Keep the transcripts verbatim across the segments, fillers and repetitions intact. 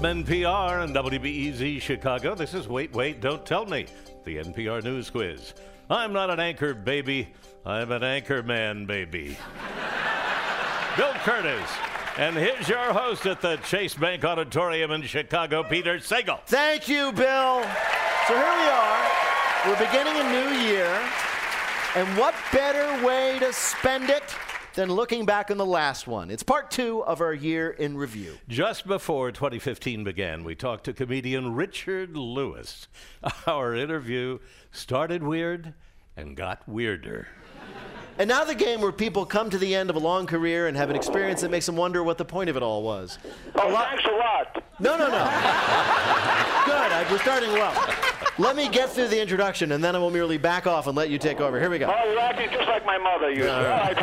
From N P R and W B E Z Chicago, this is Wait, Wait, Don't Tell Me, the N P R News Quiz. I'm not an anchor, baby. I'm an anchor man, baby. Bill Curtis. And here's your host at the Chase Bank Auditorium in Chicago, Peter Sagal. Thank you, Bill. So here we are. We're beginning a new year. And what better way to spend it than looking back on the last one? It's part two of our year in review. Just before twenty fifteen began, we talked to comedian Richard Lewis. Our interview started weird and got weirder. And now the game where people come to the end of a long career and have an experience that makes them wonder what the point of it all was. Oh, a lot- thanks a lot. No, no, no. Good, I, we're starting well. Let me get through the introduction, and then I will merely back off and let you take over. Here we go. Oh, you're acting just like my mother usually. All right,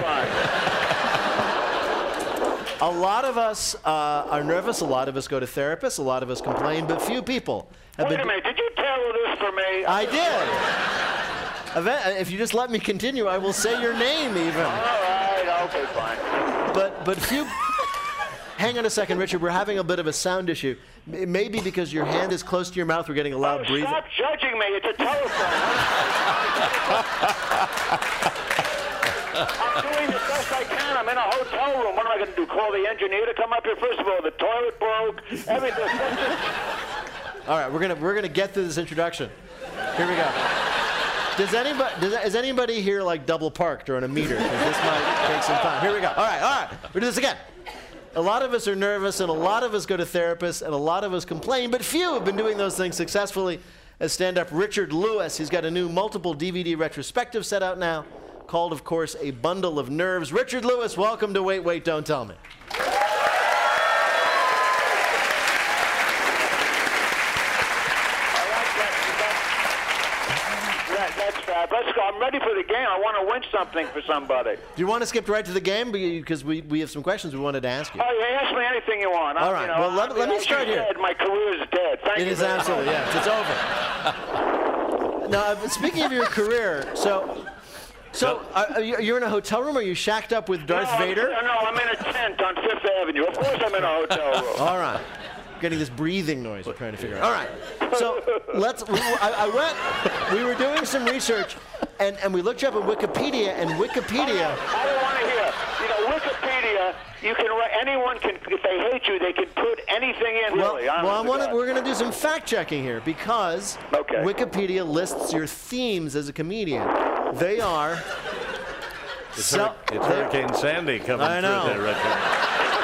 fine. A lot of us uh, are nervous. A lot of us go to therapists. A lot of us complain, but few people have Wait been... a minute. Did you tailor this for me? I did. Event- If you just let me continue, I will say your name even. All right. Okay, fine. But but few. Hang on a second, Richard. We're having a bit of a sound issue. M- Maybe because your hand is close to your mouth, we're getting a loud Oh, breathing. stop judging me. It's a telephone. I'm doing the best I can. I'm in a hotel room. What am I going to do? Call the engineer to come up here? First of all, the toilet broke. Everything. All right, we're gonna we're gonna get through this introduction. Here we go. Does anybody does, is anybody here like double parked or on a meter? 'Cause this might take some time. Here we go. All right, all right. We do this again. A lot of us are nervous, and a lot of us go to therapists, and a lot of us complain, but few have been doing those things successfully. As stand-up Richard Lewis, he's got a new multiple D V D retrospective set out now, called, of course, A Bundle of Nerves. Richard Lewis, welcome to Wait, Wait, Don't Tell Me. Let's go. I'm ready for the game. I want to win something for somebody. Do you want to skip right to the game? Because we, we have some questions we wanted to ask you. Oh, yeah, ask me anything you want. All I'm, right. You know, Well, let- I'm- let me as start you here. Said, my career is dead. Thank It you. is very much. absolutely, yes. It's over. Now, uh, speaking of your career, so so are, are you, you're in a hotel room? Or are you shacked up with Darth no, I'm- Vader? No, I'm in a tent on Fifth Avenue. Of course I'm in a hotel room. All right. Getting this breathing noise we're trying to figure out. All right. So let's. We, I, I went. We were doing some research, and, and we looked you up on Wikipedia, and Wikipedia. I don't want to hear. You know, Wikipedia, you can write, anyone can, if they hate you, they can put anything in, Well, really. well I honest to wanna, God. we're going to do some fact checking here because Okay. Wikipedia lists your themes as a comedian. They are. It's, So- Hur- it's they're- Hurricane Sandy coming I know. through there, Richard.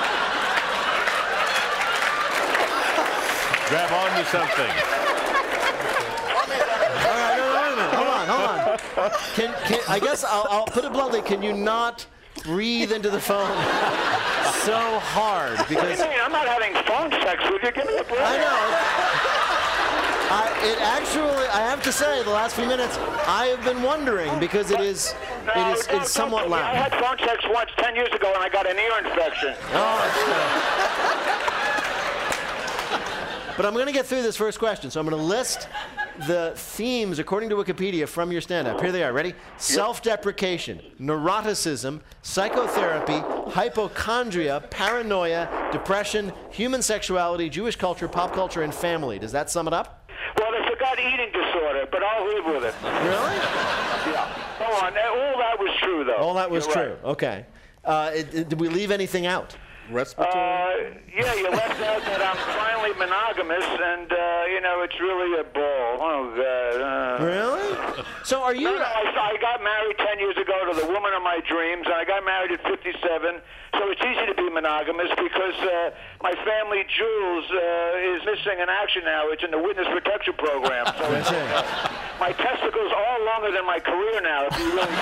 Grab on to something. All right, no, no, wait a minute. Hold on, hold on. Can, can, I guess I'll, I'll put it bluntly. Can you not breathe into the phone so hard? What do Because you mean? I'm not having phone sex with you. Give me a break. I know. I, it actually, I have to say, the last few minutes, I have been wondering because it is, No, it is, don't- it's somewhat don't- I loud. had phone sex once ten years ago, and I got an ear infection. Oh, but I'm going to get through this first question, so I'm going to list the themes according to Wikipedia from your stand-up. Here they are. Ready? Self-deprecation, neuroticism, psychotherapy, hypochondria, paranoia, depression, human sexuality, Jewish culture, pop culture, and family. Does that sum it up? Well, they forgot eating disorder, but I'll live with it. Really? Yeah. Go on. All that was true, though. All that was You're true. right. Okay. Uh, it, it- did we leave anything out? Respiratory? Uh, yeah, you left out that I'm finally monogamous, and, uh, you know, it's really a ball. Oh, God. Uh, Really? So are you... No, no, I, I got married ten years ago to the woman of my dreams, and I got married at fifty-seven, so it's easy to be monogamous because uh, my family jewels uh, is missing in action now. It's in the witness protection program. So it's, uh, my testicles are longer than my career now, if you really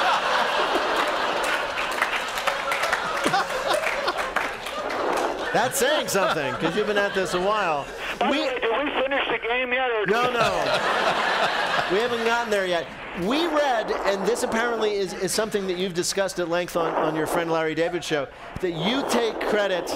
That's saying something, because you've been at this a while. By We, the way, did we finish the game yet? Or no, no. We haven't gotten there yet. We read, and this apparently is, is something that you've discussed at length on, on your friend Larry David show, that you take credit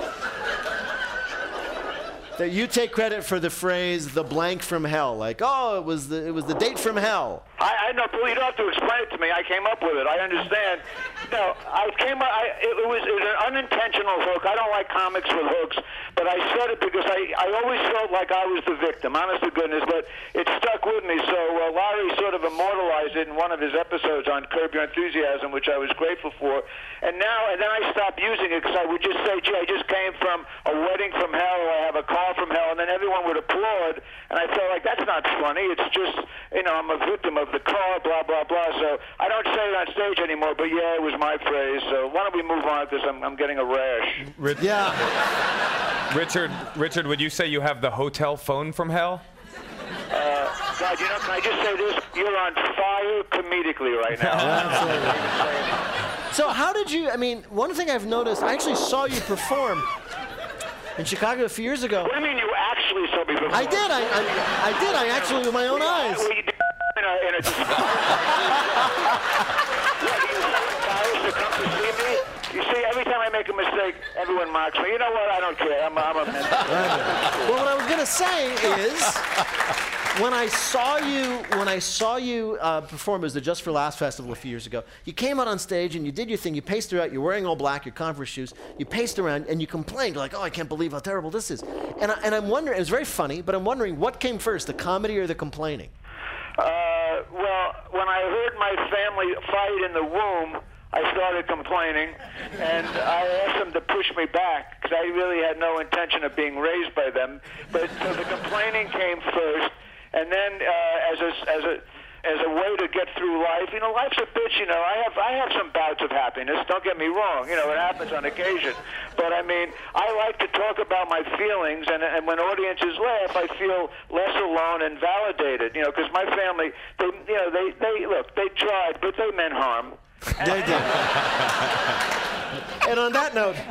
that you take credit for the phrase "the blank from hell," like, oh, it was the it was the date from hell. I, I know, you don't have to explain it to me. I came up with it. I understand. No, I came up. I, it, it was it was an unintentional hook. I don't like comics with hooks, but I said it because I, I always felt like I was the victim, honest to goodness, but it stuck with me. So uh, Larry sort of immortalized it in one of his episodes on Curb Your Enthusiasm, which I was grateful for. And now, and then I stopped using it because I would just say, gee, I just came from a wedding from hell, or I have a call from hell, and then everyone would applaud, and I felt like that's not funny. It's just, you know, I'm a victim of the car, blah, blah, blah. So I don't say it on stage anymore, but yeah, it was my phrase. So why don't we move on, because I'm, I'm getting a rash. Rich- Yeah. Richard, Richard, would you say you have the hotel phone from hell? Uh, God, you know, can I just say this? You're on fire comedically right now. Absolutely. So how did you, I mean, one thing I've noticed, I actually saw you perform in Chicago a few years ago. What do you mean you actually saw me before? I did, I, I, I did, I actually, with my own eyes. Were you in a, in a What, are you embarrassed to come to see me? You see, every time I make a mistake, everyone mocks me. You know what? I don't care. I'm, I'm a mental. Well, what I was going to say is, when I saw you, when I saw you uh, perform, it was the Just for Laughs festival a few years ago. You came out on stage and you did your thing. You paced around. You're wearing all black, your Converse shoes. You paced around and you complained like, "Oh, I can't believe how terrible this is." And, I, and I'm wondering. It was very funny, but I'm wondering what came first, the comedy or the complaining? Uh, well, when I heard my family fight in the womb, I started complaining, and I asked them to push me back because I really had no intention of being raised by them. But so the complaining came first, and then uh, as a as a as a way to get through life, you know, life's a bitch. You know, I have I have some bouts of happiness. Don't get me wrong. You know, it happens on occasion. But I mean, I like to talk about my feelings, and and when audiences laugh, I feel less alone and validated. You know, because my family, they you know they they look, they tried, but they meant harm. They did. And on that note,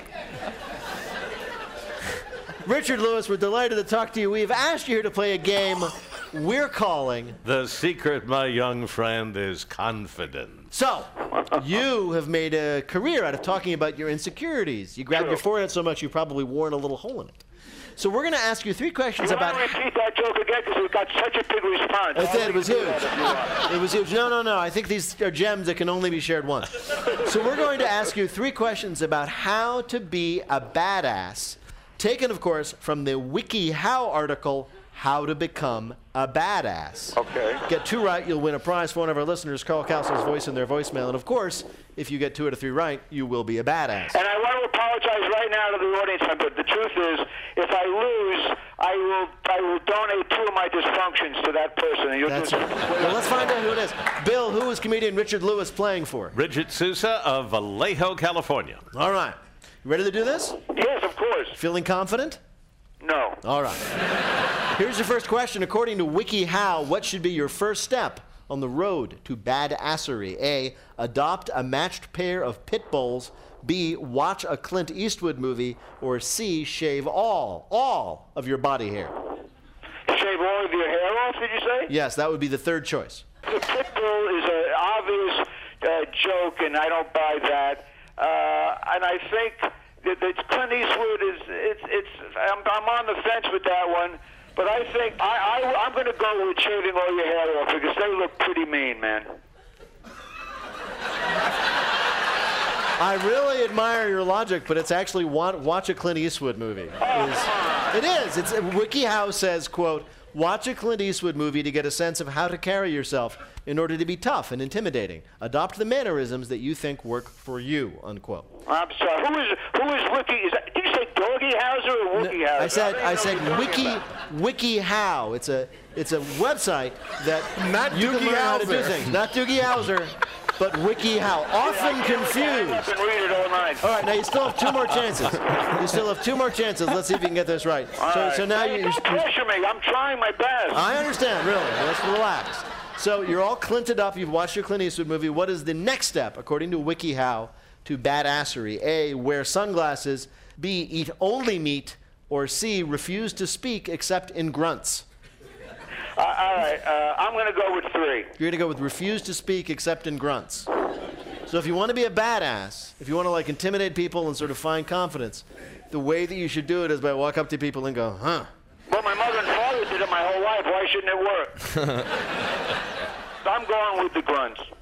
Richard Lewis, we're delighted to talk to you. We've asked you here to play a game we're calling The secret, my young friend, is confidence. So, you have made a career out of talking about your insecurities. You grabbed True. your forehead so much you probably worn a little hole in it. So we're going to ask you three questions You about... want to repeat that joke again because it got such a big response. It did. It was huge. If you want. It was huge. No, no, no. I think these are gems that can only be shared once. So we're going to ask you three questions about how to be a badass, taken, of course, from the WikiHow article, How to Become a Badass. Okay. Get two right, you'll win a prize for one of our listeners, Carl Castle's voice in their voicemail. And, of course, if you get two out of three right, you will be a badass. And I want to apologize right now to the audience member. The truth is, if I lose, I will I will donate two of my dysfunctions to that person. And you'll That's do it. Well, let's find out who it is. Bill, who is comedian Richard Lewis playing for? Bridget Sousa of Vallejo, California. All right. You ready to do this? Yes, of course. Feeling confident? No. All right. Here's your first question. According to WikiHow, what should be your first step on the road to badassery? A, adopt a matched pair of pit bulls. B, watch a Clint Eastwood movie. Or C, shave all, all of your body hair. Shave all of your hair off, did you say? Yes, that would be the third choice. The pit bull is an obvious uh, joke, and I don't buy that. Uh, and I think that, that Clint Eastwood is, it's, it's, I'm, I'm on the fence with that one. But I think I, I, I'm going to go with shaving all your hair off because they look pretty mean, man. I really admire your logic, but it's actually watch, watch a Clint Eastwood movie. Oh, It is. It is. It's, WikiHow says, quote, watch a Clint Eastwood movie to get a sense of how to carry yourself in order to be tough and intimidating. Adopt the mannerisms that you think work for you, unquote. I'm sorry. Who is who is Wiki? Is that, did you say Doggy Howser or Wookie Howser? I said don't I even said know what Wiki you're talking WikiHow. It's a it's a website that Not you can Doogie learn how to do Howser. things. Not Doogie Howser, but WikiHow. about. Often I can't stand up confused. and read it all night. All right, now you still have two more chances. You still have two more chances. Let's see if you can get this right. All So, right. so now Hey, you. don't you pressure me. I'm trying my best. I understand, really. Let's relax. So you're all Clinted up. You've watched your Clint Eastwood movie. What is the next step, according to WikiHow, to badassery? A, wear sunglasses. B, eat only meat. Or C, refuse to speak except in grunts. Uh, all right. Uh, I'm going to go with three. You're going to go with refuse to speak except in grunts. So if you want to be a badass, if you want to like intimidate people and sort of find confidence, the way that you should do it is by walk up to people and go, huh? Well, my mother and father did it my whole life. Why shouldn't it work? I'm going with the grunts.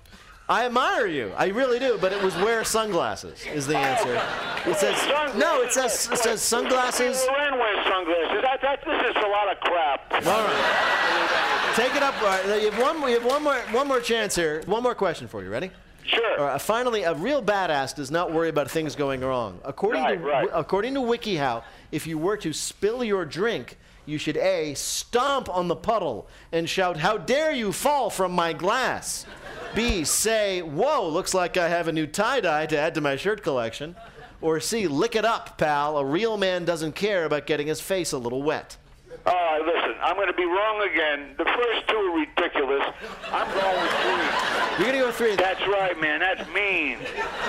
I admire you. I really do. But it was wear sunglasses is the answer. It says no. It says it says sunglasses. Loren wears sunglasses. That, that, this is a lot of crap. All right. Take it up. All right. You have one. You have one more. One more chance here. One more question for you. Ready? Sure. All right, finally, a real badass does not worry about things going wrong. According right, to right. according to WikiHow, if you were to spill your drink, you should A, stomp on the puddle and shout, "How dare you fall from my glass?" B, say, "Whoa, looks like I have a new tie-dye to add to my shirt collection." Or C, lick it up, pal. A real man doesn't care about getting his face a little wet. All right, listen, I'm going to be wrong again. The first two are ridiculous. I'm going with three. You're going to go with three. That's right, man. That's mean.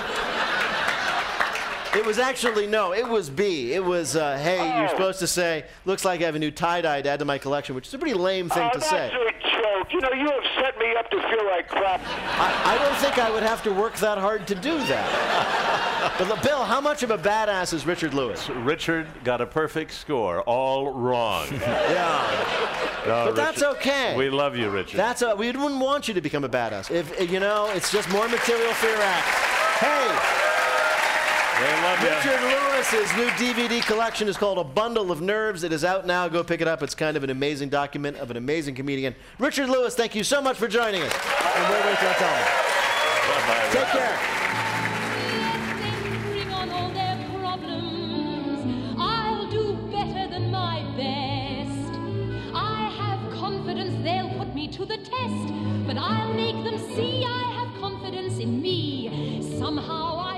It was actually, no, it was B. It was, uh, hey, Oh. you're supposed to say, looks like I have a new tie-dye to add to my collection, which is a pretty lame thing Oh, to that's say. a joke. You know, you have set me up to feel like crap. I, I don't think I would have to work that hard to do that. But look, Bill, how much of a badass is Richard Lewis? Richard got a perfect score. All wrong. Yeah. No, But that's Richard, okay. We love you, Richard. That's a, we wouldn't want you to become a badass. If, you know, it's just more material for your act. Hey! we love you. Richard Lewis's new D V D collection is called A Bundle of Nerves. It is out now. Go pick it up. It's kind of an amazing document of an amazing comedian. Richard Lewis, thank you so much for joining us. And wait, wait, don't tell me. Bye-bye. Take care. Bring on all their problems. I'll do better than my best. I have confidence they'll put me to the test, but I'll make them see I have confidence in me. Somehow